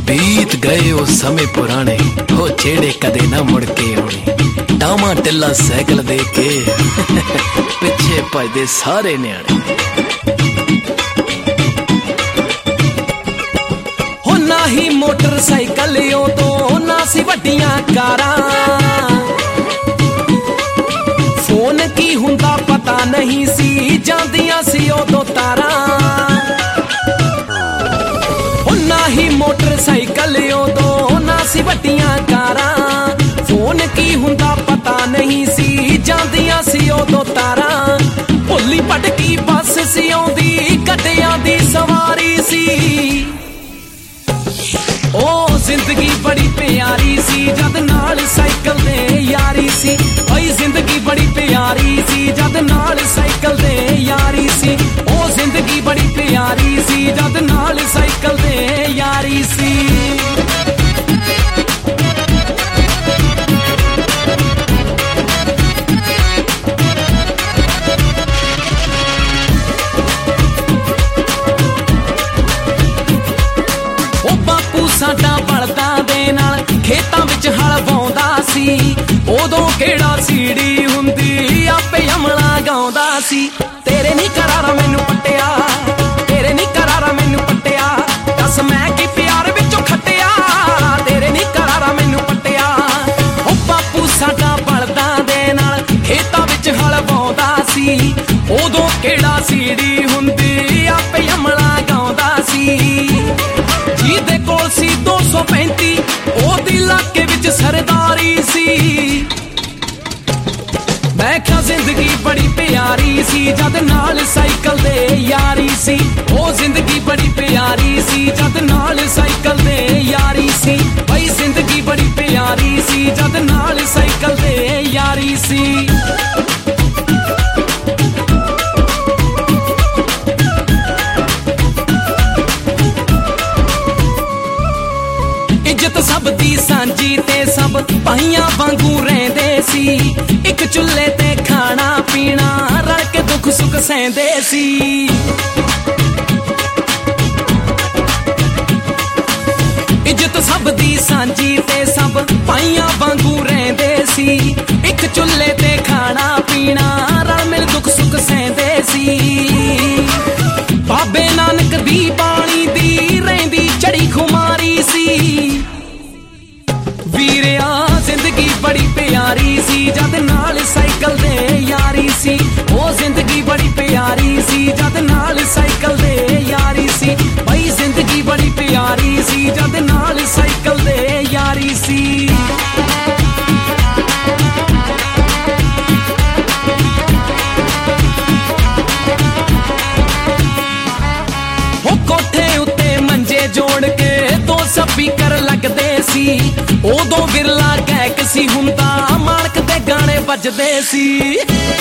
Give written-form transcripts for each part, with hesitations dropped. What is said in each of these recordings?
बीत गए वो समय पुराने हो जेड़े कदे ना मुड़ के आने। टामा टिल्ला साइकिल दे के पिछे भजदे सारे न्याणे। हो ना ही मोटरसाइकिल उदों ना सी वड्डियां कारां, फोन की हुंदा पता नहीं सी जांदियां सी उदों तारां। ना ही मोटरसाइकिल उदों ना सी वड्डियां कारां, फोन की हुंदा पता नहीं सी जांदियां सी उदों तारां। भुल्ली भटकी बस सी आउंदी गड्डियां दी सवारी सी। ओ जिंदगी बड़ी प्यारी सी जद नाल साइकिल दे यारी सी। ओए जिंदगी बड़ी प्यारी सी जद नाल साइकिल दे यारी सी। ओ जिंदगी बड़ी प्यारी सी जद नाल साइकिल दे यारी सी। ओ बापू साडा बलदां दे नाल खेतां विच हल वाउंदा सी। उदों किहड़ा सीड़ी हुंदी आपे अमला गाउंदा सी। तेरे नी करारा मैनू पट्टिया, तेरे नी करारा मैनू पट्टिया, दस मैं की प्यार विचों खट्टिया। तेरे नी करारा मैनू पट्टिया। ओ बापू साडा बलदां दे नाल खेतां विच हल वाउंदा सी। उदों किहड़ा सीड़ी हुंदी आपे अमला गाउंदा सी। ਜਿਹਦੇ ਕੋਲ ਸੀ 235 ਉਹਦੀ ਇਲਾਕੇ ਵਿੱਚ ਸਰਦਾਰੀ ਸੀ। ਮੈਂ ਕਿਹਾ ਜ਼ਿੰਦਗੀ ਬੜੀ ਪਿਆਰੀ ਸੀ ਜਦ ਨਾਲ ਸਾਈਕਲ ਦੇ ਯਾਰੀ ਸੀ। ਉਹ ਜ਼ਿੰਦਗੀ ਬੜੀ ਪਿਆਰੀ ਸੀ ਜਦ ਨਾਲ ਸਾਈਕਲ ਦੇ ਯਾਰੀ ਸੀ। ਬਈ ਜ਼ਿੰਦਗੀ ਬੜੀ ਪਿਆਰੀ ਸੀ ਜਦ ਨਾਲ ਸਾਈਕਲ ਦੇ ਯਾਰੀ ਸੀ। ਇੱਜ਼ਤ ਸਭ ਦੀ ਸਾਂਝੀ ਤੇ ਸਭ ਭਾਈਆਂ ਵਾਂਗੂ ਰਹਿੰਦੇ ਸੀ। ਇੱਕ ਚੁੱਲ੍ਹੇ ਤੇ ਖਾਣਾ ਪੀਣਾ ਰਲ ਕੇ ਦੁੱਖ ਸੁੱਖ ਸਹਿੰਦੇ ਸੀ। ਇੱਜ਼ਤ ਸਭ ਦੀ ਸਾਂਝੀ ਤੇ ਸਭ ਭਾਈਆਂ ਵਾਂਗੂ ਰਹਿੰਦੇ ਸੀ। ਇੱਕ ਚੁੱਲ੍ਹੇ ਤੇ ਖਾਣਾ ਪੀਣਾ ਰਲ ਮਿਲ ਦੁੱਖ ਸੁੱਖ ਸਹਿੰਦੇ ਸੀ। ਬਾਬੇ ਨਾਨਕ ਦੀ ਬਾਣੀ ਦੀ ਰਹਿੰਦੀ ਚੜੀ ਖੁਮਾਰੀ ਸੀ। ਵੀਰਿਆ ਜ਼ਿੰਦਗੀ ਬੜੀ ਪਿਆਰੀ ਸੀ ਜਦ ਨਾਲ ਸਾਈਕਲ ਦੇ ਯਾਰੀ ਸੀ। ਉਹ ਜ਼ਿੰਦਗੀ ਬੜੀ ਪਿਆਰੀ ਸੀ ਜਦ ਨਾਲ ਸਾਈਕਲ ਦੇ ਯਾਰੀ ਸੀ। ਬਈ ਜ਼ਿੰਦਗੀ ਬੜੀ ਪਿਆਰੀ ਸੀ ਜਦ ਨਾਲ ਸਾਈਕਲ ਦੇ ਯਾਰੀ ਸੀ। ਉਹ ਕੋਠੇ ਉੱਤੇ ਮੰਜੇ ਜੋੜ ਕੇ 2 ਸਪੀਕਰ ਲੱਗਦੇ ਸੀ। ਉਦੋਂ ਵਿਰਲਾ ਗਾਇਕ ਸੀ ਹੁੰਦਾ ਮਾਲਕ ਦੇ ਗਾਣੇ ਵੱਜਦੇ ਸੀ।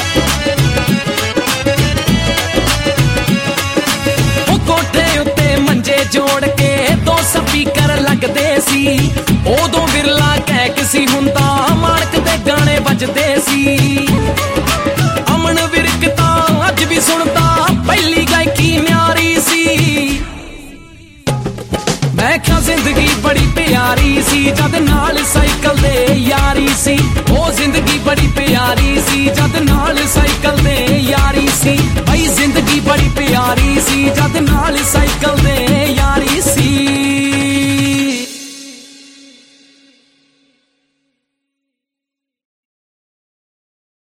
ਉਹ ਕੋਠੇ ਉੱਤੇ ਮੰਜੇ ਜੋੜ ਕੇ 2 ਸਪੀਕਰ ਲੱਗਦੇ ਸੀ। ਉਦੋਂ ਵਿਰਲਾ ਗਾਇਕ ਸੀ ਹੁੰਦਾ ਮਾਲਕ ਦੇ ਗਾਣੇ ਵੱਜਦੇ ਸੀ। ਅਮਨ ਵਿਰਕ ਤਾਂ ਅੱਜ ਵੀ ਸੁਣਦਾ ਪਹਿਲੀ ਗਾਇਕੀ ਨਿਆਰੀ ਸੀ। ਮੈਂ ਕਿਹਾ ਜ਼ਿੰਦਗੀ ਬੜੀ ਪਿਆਰੀ ਸੀ ਜਦ ਨਾਲ ਸਾਈਕਲ ਦੇ ਯਾਰੀ ਸੀ। ਉਹ ਜ਼ਿੰਦਗੀ ਬੜੀ ਪਿਆਰੀ ਸੀ ਜਦ ਨਾਲ ਸਾਈਕਲ ਦੇ ਯਾਰੀ ਸੀ। ਬਈ ਜ਼ਿੰਦਗੀ ਬੜੀ ਪਿਆਰੀ ਸੀ ਜਦ ਨਾਲ ਸਾਈਕਲ ਦੇ